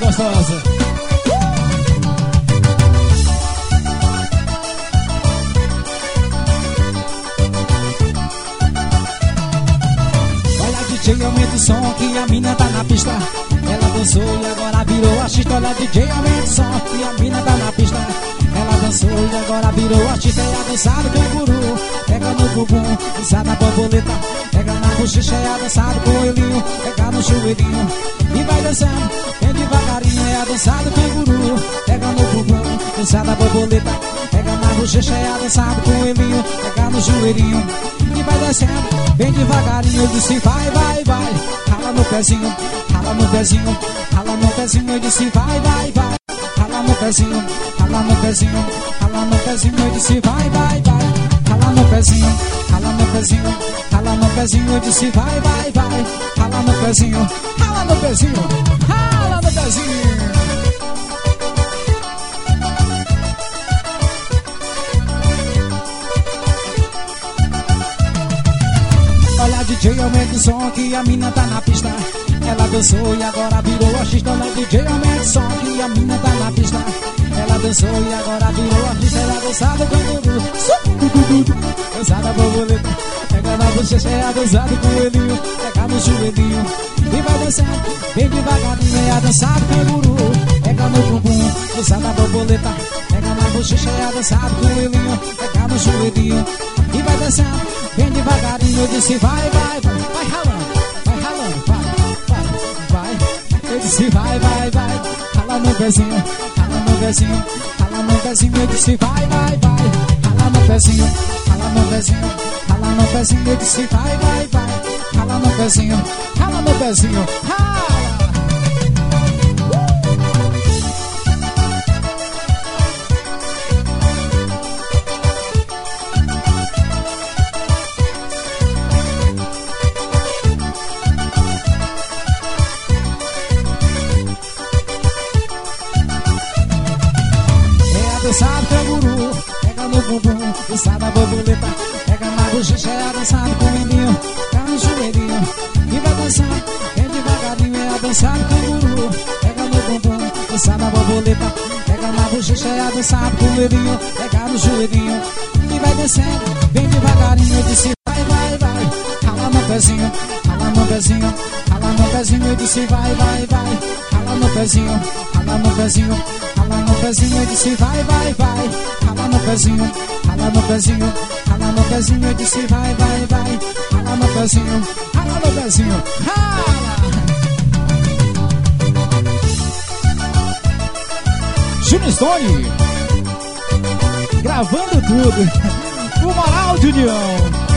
gostosa. Olha, DJ, aumenta o som que a mina tá na pista. Ela dançou e agora virou artista. Olha, DJ, aumenta o som que a mina tá na pista. Ela dançou e agora virou artista. É a dançada do canguru. Pega no bumbum, dança na borboleta. Pega na bochecha, é a dançada do coelhinho. Pega no joelhinho e vai dançando bem devagarinho. É a dançada do canguru. Pega no bumbum, dança na borboleta. Pega na bochecha, é a dançada do coelhinho. Pega no joelhinho e vai descendo bem devagarinho. Eu disse vai, vai, vai. Rala no pezinho, rala no pezinho, rala no pezinho. Eu disse vai, vai, vai. Rala no pezinho, rala no pezinho, rala no pezinho. Eu disse vai, vai, vai. Rala no pezinho, rala no pezinho, rala no pezinho. Eu disse vai, vai, vai. Rala no pezinho, rala no pezinho, rala no pezinho. Olha, DJ, aumenta o som que a mina tá na pista. Ela dançou e agora virou artista. Olha, DJ, aumenta o som que a mina tá na pista. Ela dançou e agora virou artista. Ela dançada com o canguru, dançada borboleta. Pega na bochecha, é a dançada com o coelhinho. Pega no joelhinho e vai dançando bem devagarinho. É a dançada com o canguru. Pega no bumbum, dançada borboleta. Pega na bochecha, é a dançada com o coelhinho. Pega no joelhinho e vai dançando bem devagarinho. Eu disse vai, vai, vai. Vai ralando, vai ralando, vai, vai, vai. Eu disse vai, vai, vai. Rala no pezinho, rala no pezinho, rala no pezinho. Eu disse vai, vai, vai. Rala no pezinho, rala no pezinho, rala no pezinho. Eu disse vai, vai, vai. Rala no pezinho, rala no pezinho, rala. Dançado canguru, pega no bumbum, dançada borboleta. Pega na bochecha, é a dançada com o menino. Pega no joelhinho e vai dançando bem devagarinho. É a dançada canguru, pega no bumbum, dançada borboleta. Pega na bochecha, é a dançada com o menino. Pega no joelhinho e vai descendo bem devagarinho. Eu disse vai, vai, vai. Rala no pezinho, rala no pezinho, rala no pezinho. Eu disse vai, vai, vai. Rala no pezinho, rala no pezinho, rala no pezinho. Eu disse vai, vai, vai. Rala no pezinho, rala no pezinho, rala no pezinho. Eu disse vai, vai, vai. Rala no pezinho, rala no pezinho, rala. Júnior Stone gravando tudo. O Moral de União.